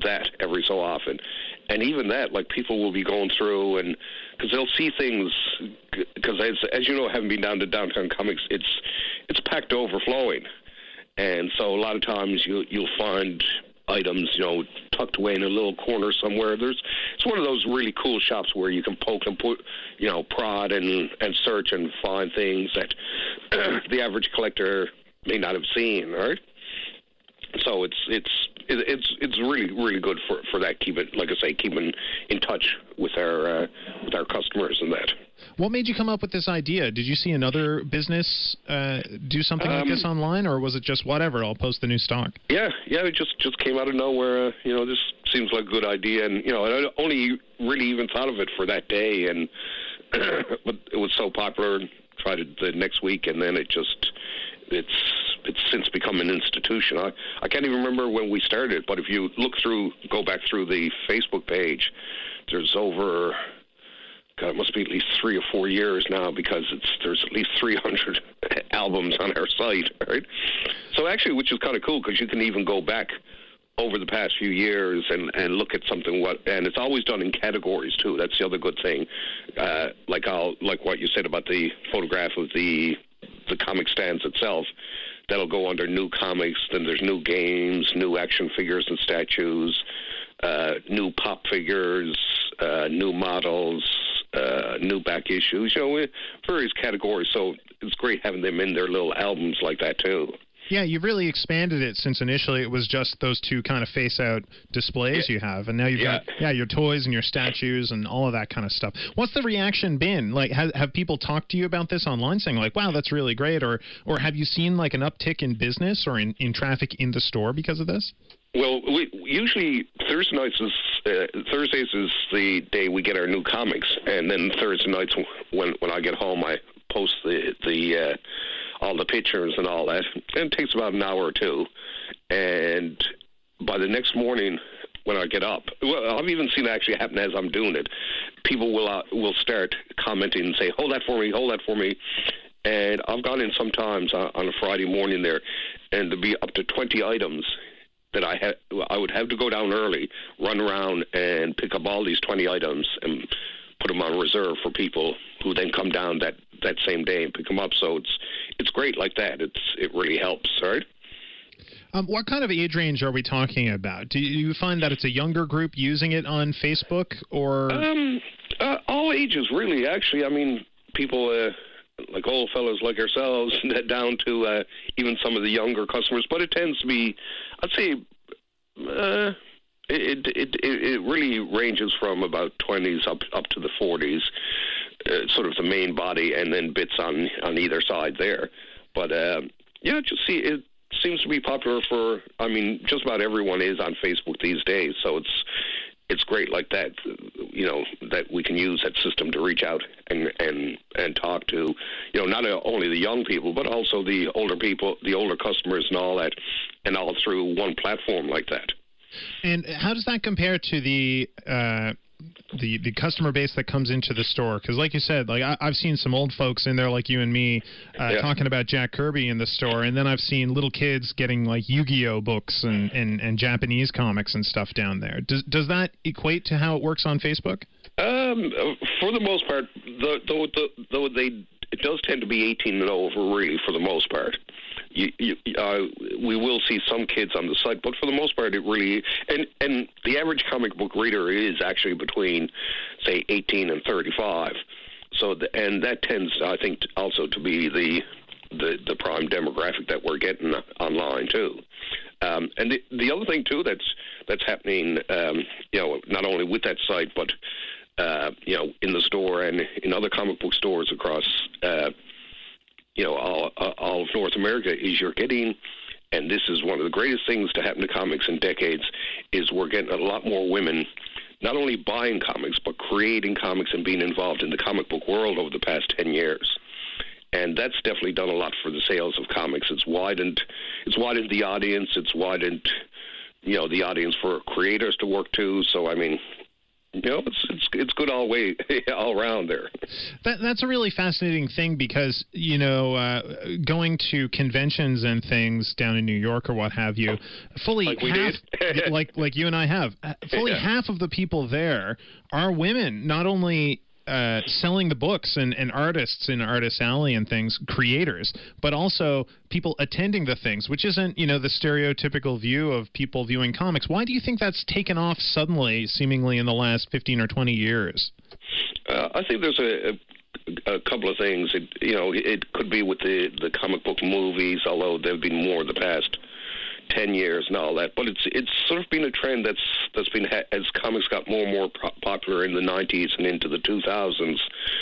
that every so often. And even that, like, people will be going through, and because they'll see things, because as you know, having been down to Downtown Comics, it's packed to overflowing. And so a lot of times you'll find items, tucked away in a little corner somewhere. It's one of those really cool shops where you can poke and put, prod and search and find things that the average collector may not have seen, right? So it's really, really good for that. Keeping in touch with our customers and that. What made you come up with this idea? Did you see another business do something like this online, or was it just whatever? I'll post the new stock. Yeah, it just came out of nowhere. This seems like a good idea, and I only really even thought of it for that day, and but it was so popular. Tried it the next week, and then it's since become an institution. I can't even remember when we started, but if you go back through the Facebook page, there's over, God, it must be at least 3 or 4 years now, because there's at least 300 albums on our site, right? So actually, which is kind of cool, because you can even go back over the past few years and look at something, and it's always done in categories too. That's the other good thing. Like what you said about the photograph of the comic stands itself. That'll go under new comics. Then there's new games, new action figures and statues, new pop figures, new models, new back issues. Various categories. So it's great having them in their little albums like that too. Yeah, you've really expanded it since initially it was just those two kind of face-out displays you have, and now you've got your toys and your statues and all of that kind of stuff. What's the reaction been? Like, have people talked to you about this online, saying like, "Wow, that's really great," or have you seen like an uptick in business or in traffic in the store because of this? Well, we usually Thursdays is the day we get our new comics, and then Thursday nights when I get home, I post the all the pictures and all that. And it takes about an hour or two. And by the next morning when I get up, well, I've even seen it actually happen as I'm doing it. People will start commenting and say, hold that for me. And I've gone in sometimes on a Friday morning there, and there'll be up to 20 items that I would have to go down early, run around and pick up all these 20 items and put them on reserve for people who then come down that same day and pick them up. So it's great like that. It really helps, right? What kind of age range are we talking about? Do you find that it's a younger group using it on Facebook, or? All ages, really, actually. I mean, people like old fellows like ourselves down to even some of the younger customers. But it tends to be, I'd say, it really ranges from about 20s up to the 40s, sort of the main body, and then bits on either side there. But it seems to be popular for, I mean, just about everyone is on Facebook these days. So it's great like that, that we can use that system to reach out and talk to, not only the young people, but also the older people, the older customers and all that, and all through one platform like that. And how does that compare to the customer base that comes into the store? Because like you said, like I've seen some old folks in there like you and me talking about Jack Kirby in the store, and then I've seen little kids getting like Yu-Gi-Oh books and Japanese comics and stuff down there. Does that equate to how it works on Facebook? For the most part, it does tend to be 18 and over, really, for the most part. We will see some kids on the site, but for the most part, it really, and the average comic book reader is actually between, say, 18 and 35. So, and that tends, I think, also to be the prime demographic that we're getting online too. And the other thing too that's happening, not only with that site, but in the store and in other comic book stores across, all of North America, is you're getting, and this is one of the greatest things to happen to comics in decades, is we're getting a lot more women not only buying comics, but creating comics and being involved in the comic book world over the past 10 years. And that's definitely done a lot for the sales of comics. It's widened the audience. It's widened, the audience for creators to work to. So, I mean, it's good all way all around there. That's a really fascinating thing because going to conventions and things down in New York or what have you, fully like we half did. like you and I have, fully half of the people there are women. Not only selling the books and artists in Artist Alley and things, creators, but also people attending the things, which isn't, the stereotypical view of people viewing comics. Why do you think that's taken off suddenly, seemingly in the last 15 or 20 years? I think there's a couple of things. It could be with the comic book movies, although there have been more in the past 10 years and all that, but it's sort of been a trend that's been as comics got more and more popular in the 90s and into the 2000s.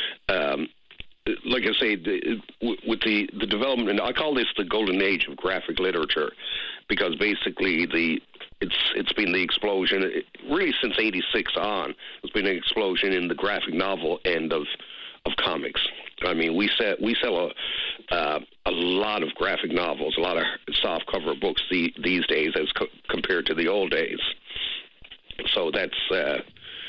Like I say, with the development, and I call this the golden age of graphic literature, because basically it's been the explosion really since '86 on. There's been an explosion in the graphic novel end of comics. I mean, we sell a lot of graphic novels, a lot of soft cover books these days as compared to the old days. So that's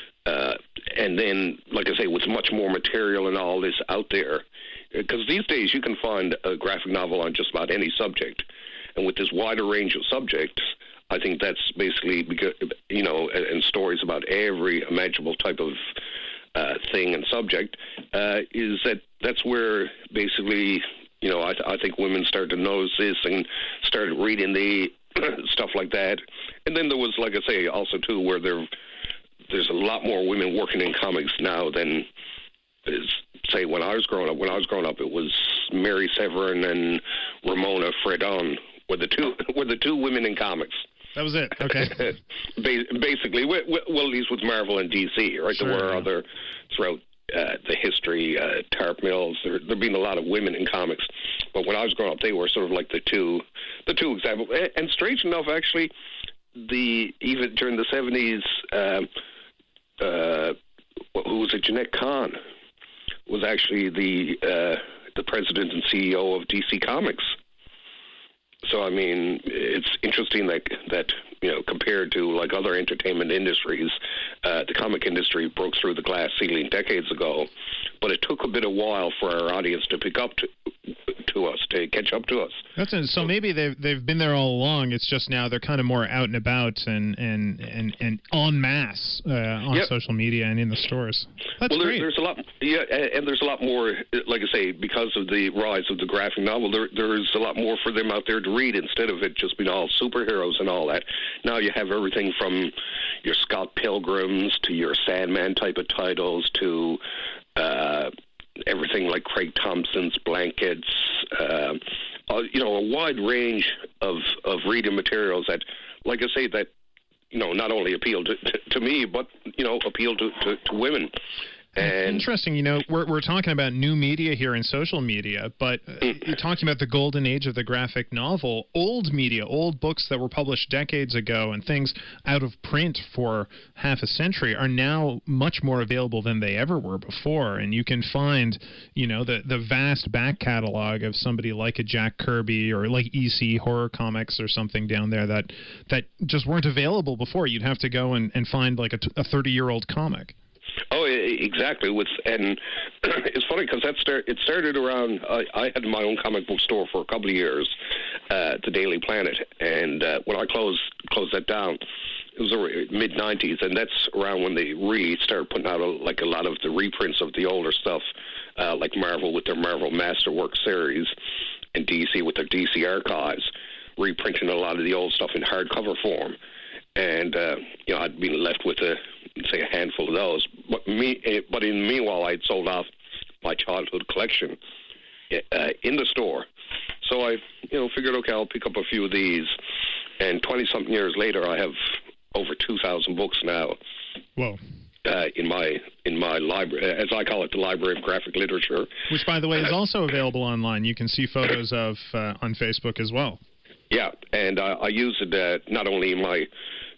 and then, like I say, with much more material and all this out there, because these days you can find a graphic novel on just about any subject, and with this wider range of subjects, I think that's basically because and stories about every imaginable type of thing and subject, is that's where basically, I think women started to notice this and started reading the stuff like that. And then there was, like I say, also too, where there's a lot more women working in comics now than say when I was growing up. When I was growing up, it was Mary Severin and Ramona Fredon were the two women in comics. That was it. Okay. Basically, well, at least with Marvel and DC, right? Sure, there were other throughout the history, Tarp Mills. There've been a lot of women in comics, but when I was growing up, they were sort of like the two examples. And strange enough, actually, even during the 70s, who was it? Jeanette Kahn was actually the president and CEO of DC Comics. So, I mean, it's interesting that compared to like other entertainment industries, the comic industry broke through the glass ceiling decades ago, but it took a bit of while for our audience to pick up to us, to catch up to us. So maybe they've been there all along. It's just now they're kind of more out and about and en masse on social media and in the stores. That's great. There's a lot, and there's a lot more. Like I say, because of the rise of the graphic novel, there's a lot more for them out there to read instead of it just being all superheroes and all that. Now you have everything from your Scott Pilgrims to your Sandman type of titles to everything like Craig Thompson's Blankets, a wide range of reading materials that, like I say, that not only appeal to me, but appeal to women. And interesting, we're talking about new media here in social media, but you're talking about the golden age of the graphic novel. Old media, old books that were published decades ago and things out of print for half a century are now much more available than they ever were before. And you can find, the vast back catalog of somebody like a Jack Kirby or like EC Horror Comics or something down there that just weren't available before. You'd have to go and find like a 30-year-old comic. Oh, exactly. And it's funny because it started around. I had my own comic book store for a couple of years, the Daily Planet, and when I closed that down, it was mid '90s, and that's around when they really started putting out a lot of the reprints of the older stuff, like Marvel with their Marvel Masterwork series, and DC with their DC Archives, reprinting a lot of the old stuff in hardcover form. And I'd been left with a handful of those. But in the meanwhile, I'd sold off my childhood collection in the store. So I figured, okay, I'll pick up a few of these. And 20-something years later, I have over 2,000 books now. Whoa. In my library, as I call it, the Library of Graphic Literature. Which, by the way, is also available online. You can see photos of on Facebook as well. Yeah, and I use it not only in my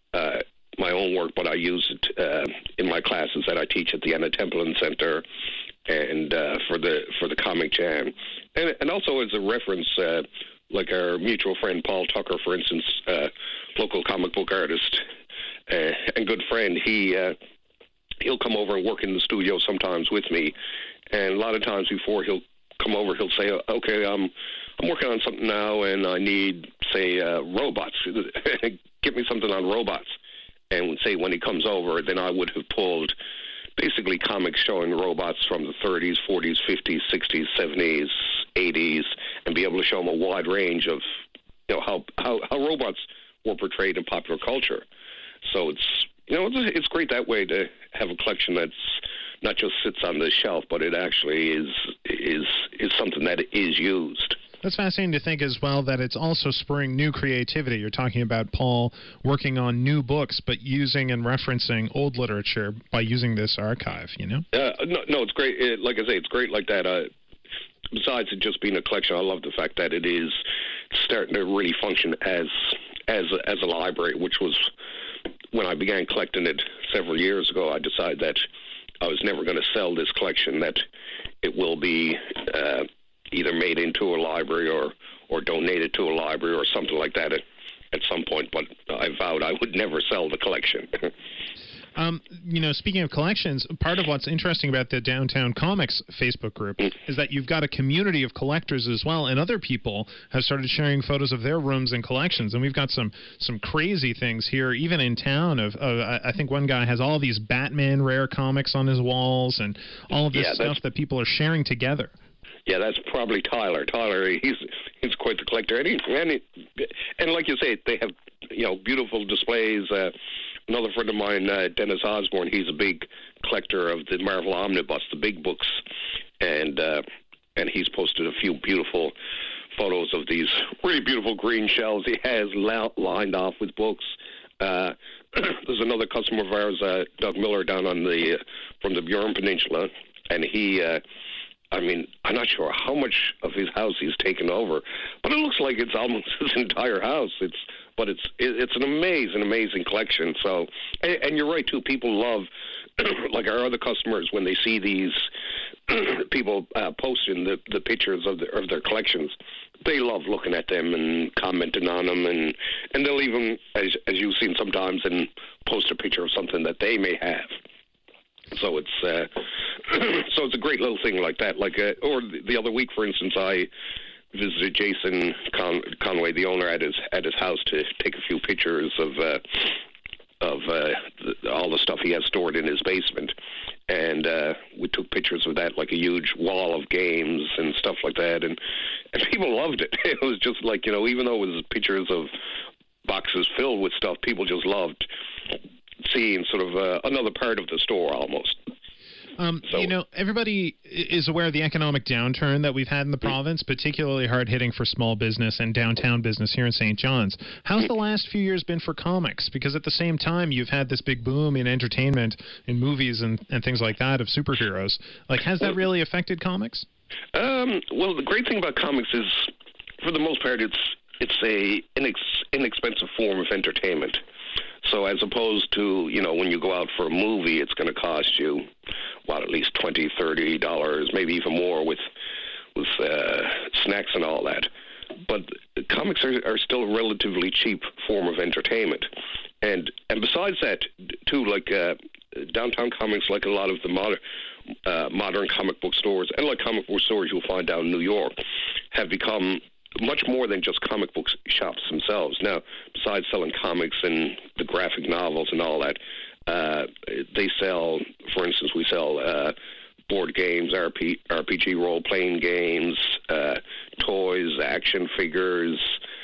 own work, but I use it in my classes that I teach at the Anna Templin Center, and for the Comic Jam, and also as a reference, like our mutual friend Paul Tucker, for instance, local comic book artist and good friend. He he'll come over and work in the studio sometimes with me, and a lot of times before he'll come over, he'll say, "Okay, I'm working on something now, and I need, say, robots. Get me something on robots." And say when he comes over, then I would have pulled basically comics showing robots from the 30s, 40s, 50s, 60s, 70s, 80s, and be able to show him a wide range of, how robots were portrayed in popular culture. So it's great that way to have a collection that's not just sits on the shelf, but it actually is something that is used. That's fascinating to think as well that it's also spurring new creativity. You're talking about Paul working on new books, but using and referencing old literature by using this archive, No, it's great. Like I say, it's great like that. Besides it just being a collection, I love the fact that it is starting to really function as a library, which was when I began collecting it several years ago. I decided that I was never going to sell this collection, that it will be either made into a library or donated to a library or something like that at some point. But I vowed I would never sell the collection. Speaking of collections, part of what's interesting about the Downtown Comics Facebook group is that you've got a community of collectors as well, and other people have started sharing photos of their rooms and collections. And we've got some crazy things here, even in town. I think one guy has all these Batman rare comics on his walls, and all of this stuff that people are sharing together. Yeah, that's probably Tyler. Tyler, he's quite the collector, and like you say, they have beautiful displays. Another friend of mine, Dennis Osborne, he's a big collector of the Marvel Omnibus, the big books, and he's posted a few beautiful photos of these really beautiful green shelves he has lined off with books. There's another customer of ours, Doug Miller, down from the Burin Peninsula, and he. I'm not sure how much of his house he's taken over, but it looks like it's almost his entire house. It's an amazing collection. So, and you're right too. People love, like our other customers, when they see these people posting the pictures of their collections. They love looking at them and commenting on them, and they'll even, as you've seen sometimes, and post a picture of something that they may have. So it's a great little thing like that. Or the other week, for instance, I visited Jason Conway, the owner, at his house to take a few pictures of all the stuff he has stored in his basement, and we took pictures of that, like a huge wall of games and stuff like that, and people loved it. It was just like, even though it was pictures of boxes filled with stuff, people just loved seeing sort of another part of the store almost. Everybody is aware of the economic downturn that we've had in the province, particularly hard-hitting for small business and downtown business here in St. John's. How's the last few years been for comics? Because at the same time, you've had this big boom in entertainment, in movies and things like that, of superheroes. Has that really affected comics? Well, the great thing about comics is, for the most part, it's a inexpensive form of entertainment. So as opposed to, when you go out for a movie, it's going to cost you, at least $20, $30, maybe even more with snacks and all that. But comics are still a relatively cheap form of entertainment. And besides that, too, Downtown Comics, like a lot of the modern comic book stores, and like comic book stores you'll find down in New York, have become much more than just comic book shops themselves. Now, besides selling comics and the graphic novels and all that, they sell, for instance, we sell board games, RPG role-playing games, toys, action figures,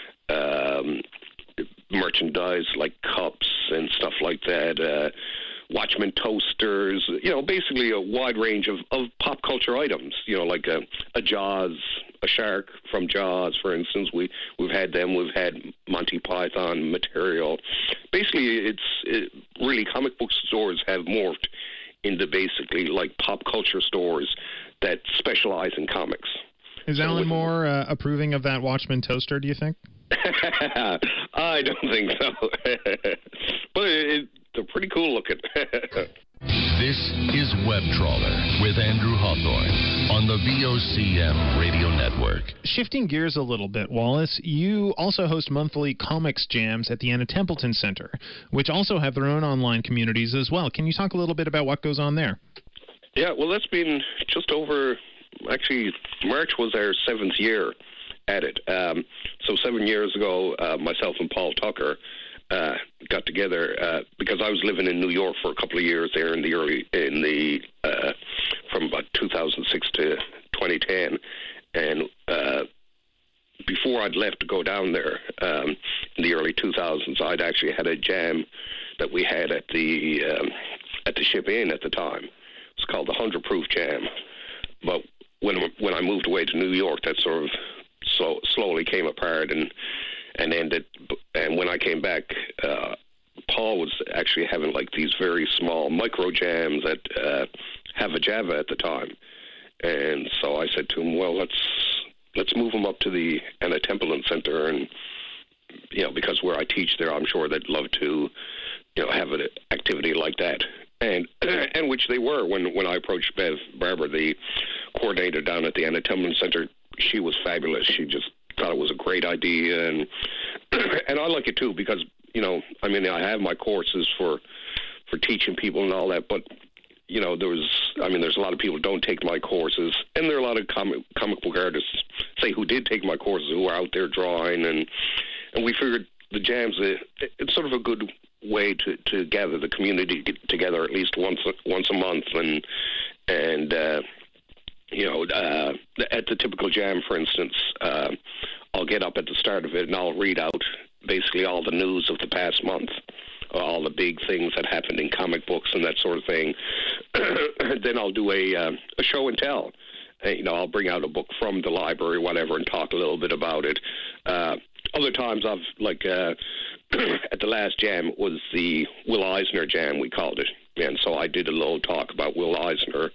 merchandise like cups and stuff like that, Watchmen toasters, basically a wide range of pop culture items, like a Jaws, a shark from Jaws, for instance. We've had them. We've had Monty Python material. Basically, really comic book stores have morphed into basically like pop culture stores that specialize in comics. Is Alan Moore approving of that Watchmen toaster, do you think? I don't think so. But they're pretty cool looking. This is Web Trawler with Andrew Hawthorne on the VOCM Radio Network. Shifting gears a little bit, Wallace, you also host monthly comics jams at the Anna Templeton Center, which also have their own online communities as well. Can you talk a little bit about what goes on there? Yeah, well, that's been just over, actually, March was our 7th year at it. So 7 years ago, myself and Paul Tucker got together because I was living in New York for a couple of years there from about 2006 to 2010, and before I'd left to go down there in the early 2000s, I'd actually had a jam that we had at the Ship Inn at the time. It's called the 100 Proof Jam. But when I moved away to New York, that sort of slowly came apart and ended. And when I came back, Paul was actually having like these very small micro jams at Hava Java at the time. And so I said to him, well, let's move them up to the Anna Templeton Center, and because where I teach there, I'm sure they'd love to have an activity like that. And which they were. When I approached Bev Barber, the coordinator down at the Anna Templeton Center, she was fabulous. She just thought it was a great idea, and I like it too because I have my courses for teaching people and all that, but there's a lot of people who don't take my courses, and there are a lot of comic book artists, say, who did take my courses, who are out there drawing, and we figured the jams, it's sort of a good way to gather the community together at least once a month, and at the typical jam, for instance, I'll get up at the start of it and I'll read out basically all the news of the past month, all the big things that happened in comic books and that sort of thing. Then I'll do a show and tell. I'll bring out a book from the library, whatever, and talk a little bit about it. Other times I've, at the last jam, it was the Will Eisner jam, we called it. And so I did a little talk about Will Eisner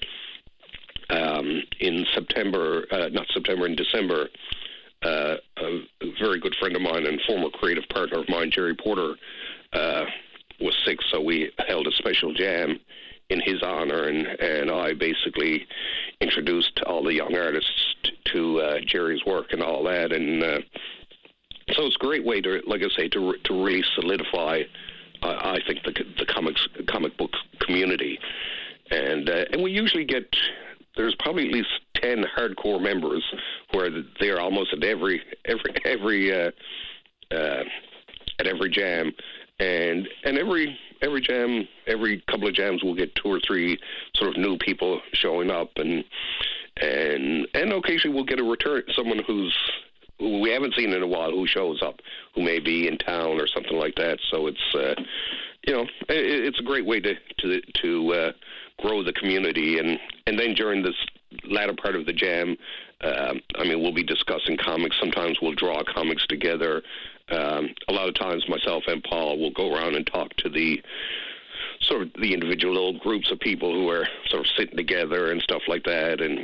in December. A very good friend of mine and former creative partner of mine, Jerry Porter, was sick, so we held a special jam in his honor, and I basically introduced all the young artists to Jerry's work and all that, and so it's a great way to, like I say, to really solidify, I think, the comic book community, and we usually get, there's probably at least 10 hardcore members who are there almost at every jam, and every jam, every couple of jams, we'll get 2 or 3 sort of new people showing up, and occasionally we'll get a return, someone who we haven't seen in a while who shows up, who may be in town or something like that. So it's it's a great way to grow the community, and then during this latter part of the jam, we'll be discussing comics. Sometimes we'll draw comics together. A lot of times myself and Paul will go around and talk to the sort of the individual little groups of people who are sort of sitting together and stuff like that, and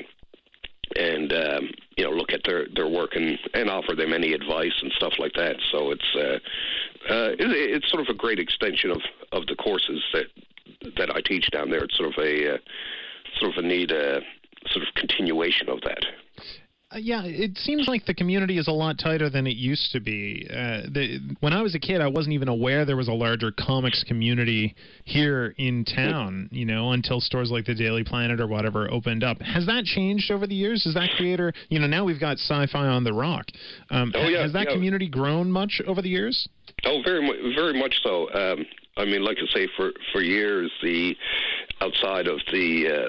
look at their work and offer them any advice and stuff like that. So it's sort of a great extension of the courses that I teach down there. It's sort of a neat sort of continuation of that. Yeah, it seems like the community is a lot tighter than it used to be. When I was a kid, I wasn't even aware there was a larger comics community here in town, until stores like the Daily Planet or whatever opened up. Has that changed over the years? Has that creator, now we've got Sci-Fi on the Rock. Has that community grown much over the years? Oh, very much so. Like I say, for years, outside of the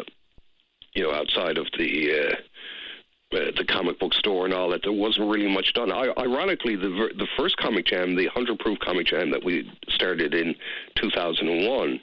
comic book store and all that, there wasn't really much done. Ironically, the first comic jam, the 100 Proof comic jam that we started in 2001,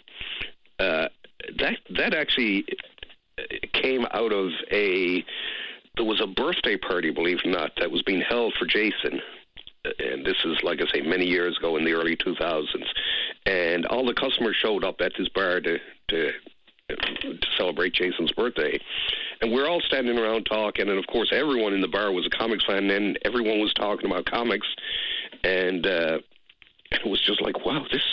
that actually came out of there was a birthday party, believe it or not, that was being held for Jason. And this is, like I say, many years ago in the early 2000s. And all the customers showed up at this bar to celebrate Jason's birthday. And we're all standing around talking, and of course everyone in the bar was a comics fan, and everyone was talking about comics, and it was just like, wow, this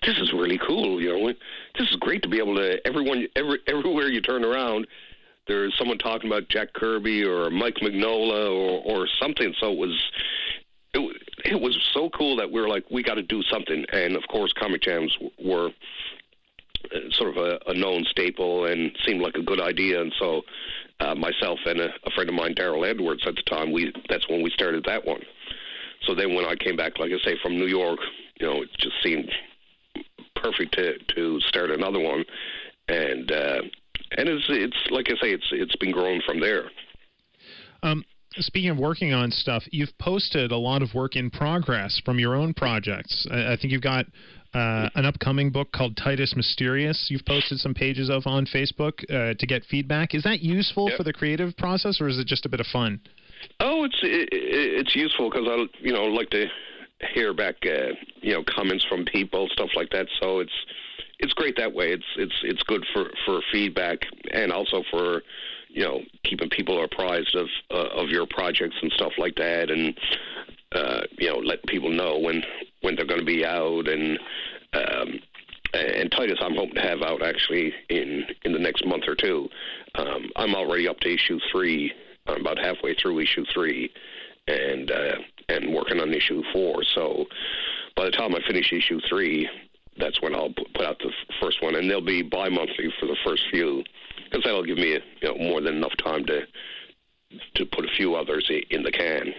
this is really cool. This is great to be able to everywhere you turn around, there's someone talking about Jack Kirby or Mike Mignola or something. So it was so cool that we were like, we got to do something. And of course, Comic Jams were sort of a known staple and seemed like a good idea. And so myself and a friend of mine, Daryl Edwards, at the time, that's when we started that one. So then when I came back, like I say, from New York, it just seemed perfect to start another one. And it's like I say, it's been growing from there. Speaking of working on stuff, you've posted a lot of work in progress from your own projects. I think you've got an upcoming book called Titus Mysterious you've posted some pages of on Facebook to get feedback. Is that useful for the creative process, or is it just a bit of fun? Oh, it's useful because I like to hear back comments from people, stuff like that. So it's great that way. It's good for feedback and also for keeping people apprised of your projects and stuff like that, and letting people know when they're going to be out. And Titus, I'm hoping to have out actually in the next month or two. I'm already up to issue 3. I'm about halfway through issue 3, and working on issue 4. So by the time I finish issue 3, that's when I'll put out the first one, and they'll be bi-monthly for the first few, because that'll give me more than enough time to put a few others in the can.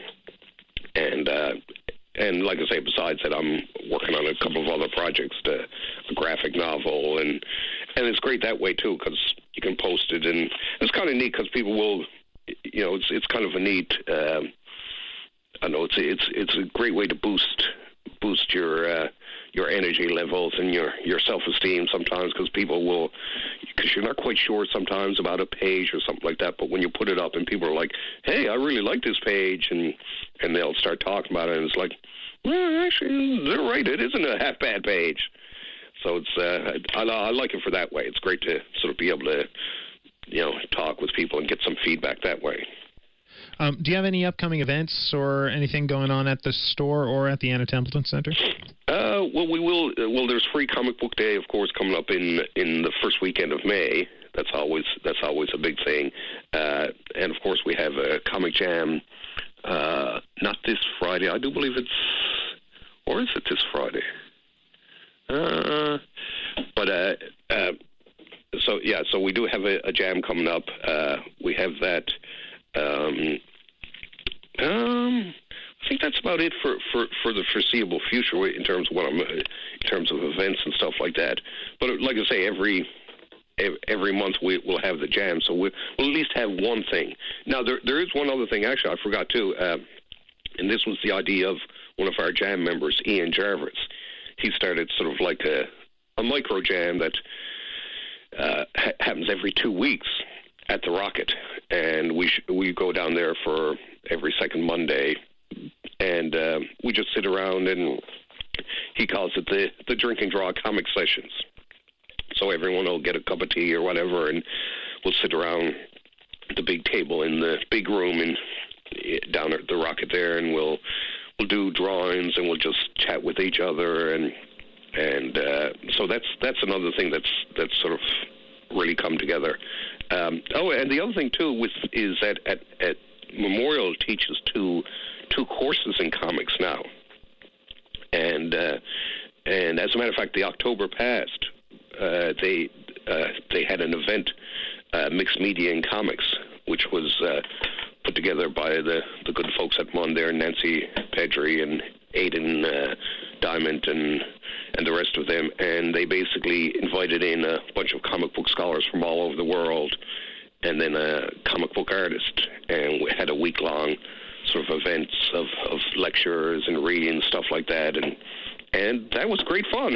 And like I say, besides that, I'm working on a couple of other projects, a graphic novel, and it's great that way too, because you can post it, and it's kind of neat because people will, it's kind of a neat. I know it's a great way to boost your energy levels and your self-esteem sometimes, because you're not quite sure sometimes about a page or something like that, but when you put it up and people are like, hey, I really like this page, and they'll start talking about it, and it's like, well, actually, they're right, it isn't a half bad page. So it's I like it for that way. It's great to sort of be able to talk with people and get some feedback that way. Do you have any upcoming events or anything going on at the store or at the Anna Templeton Center? Well, we will. Well, there's Free Comic Book Day, of course, coming up in the first weekend of May. That's always a big thing. And of course, we have a Comic Jam. Not this Friday. I do believe it's, or is it this Friday? So we do have a jam coming up. We have that. I think that's about it for the foreseeable future in terms of in terms of events and stuff like that. But like I say, every month we'll have the jam, so we'll at least have one thing. Now there is one other thing actually I forgot too, and this was the idea of one of our jam members, Ian Jarvis. He started sort of like a micro jam that happens every 2 weeks at the Rocket, and we go down there for every second Monday, and we just sit around, and he calls it the drink and draw comic sessions. So everyone will get a cup of tea or whatever, and we'll sit around the big table in the big room down at the Rocket there, and we'll do drawings, and we'll just chat with each other, and so that's another thing that's sort of really come together. And the other thing too is that at Memorial teaches two courses in comics now, and as a matter of fact, the October past they had an event, Mixed Media in Comics, which was put together by the good folks at Mon there, Nancy Pedri and Aidan Diamond and the rest of them, and they basically invited in a bunch of comic book scholars from all over the world, and then a comic book artist, and we had a week-long sort of events of lectures and reading, stuff like that, and that was great fun.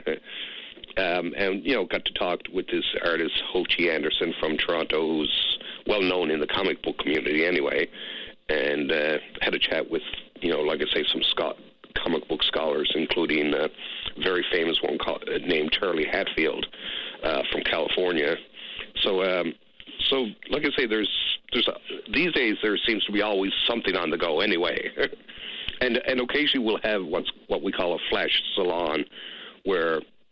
And got to talk with this artist, Ho-Chi Anderson from Toronto, who's well known in the comic book community anyway, and had a chat with, like I say, some comic book scholars, including a very famous one named Charlie Hatfield from California. So like I say, these days there seems to be always something on the go anyway, and occasionally we'll have what we call a flash salon, where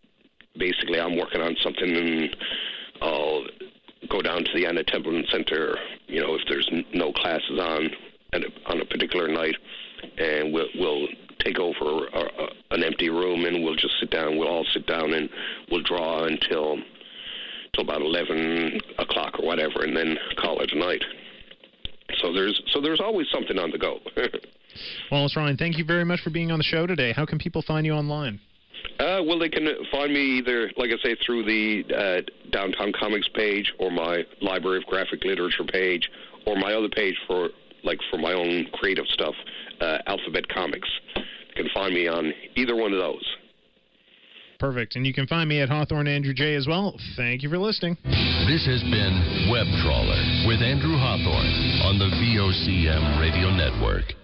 basically I'm working on something and I'll go down to the Anna Templeman Center, if there's no classes on a particular night, and we'll take over an empty room and we'll just sit down. We'll all sit down and we'll draw until about 11 o'clock or whatever, and then call it a night. So there's always something on the go. Wallace Ryan, thank you very much for being on the show today. How can people find you online? Well, they can find me either, like I say, through the Downtown Comics page or my Library of Graphic Literature page, or my other page for my own creative stuff, Alphabet Comics. You can find me on either one of those. Perfect. And you can find me at Hawthorne Andrew J. as well. Thank you for listening. This has been Web Trawler with Andrew Hawthorne on the VOCM Radio Network.